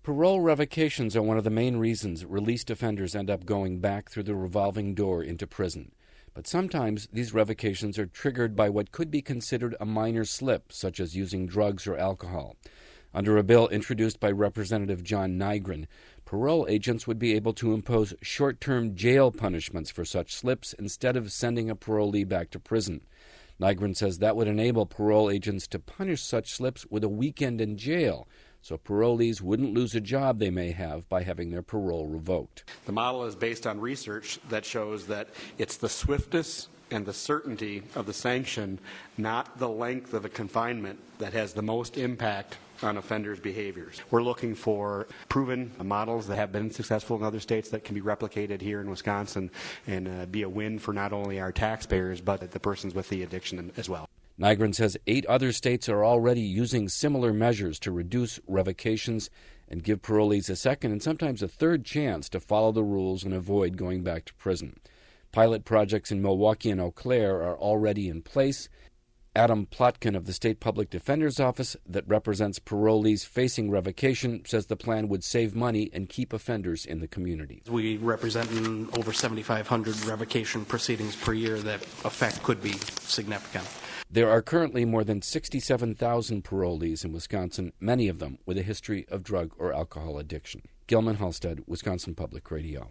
Parole revocations are one of the main reasons released offenders end up going back through the revolving door into prison. But sometimes these revocations are triggered by what could be considered a minor slip, such as using drugs or alcohol. Under a bill introduced by Representative John Nygren, parole agents would be able to impose short-term jail punishments for such slips instead of sending a parolee back to prison. Nygren says that would enable parole agents to punish such slips with a weekend in jail, so parolees wouldn't lose a job they may have by having their parole revoked. The model is based on research that shows that it's the swiftness and the certainty of the sanction, not the length of the confinement, that has the most impact on offenders' behaviors. We're looking for proven models that have been successful in other states that can be replicated here in Wisconsin and be a win for not only our taxpayers but the persons with the addiction as well. Nygren says 8 other states are already using similar measures to reduce revocations and give parolees a second and sometimes a third chance to follow the rules and avoid going back to prison. Pilot projects in Milwaukee and Eau Claire are already in place. Adam Plotkin of the State Public Defender's Office that represents parolees facing revocation says the plan would save money and keep offenders in the community. We represent over 7,500 revocation proceedings per year. That effect could be significant. There are currently more than 67,000 parolees in Wisconsin, many of them with a history of drug or alcohol addiction. Gilman Halstead, Wisconsin Public Radio.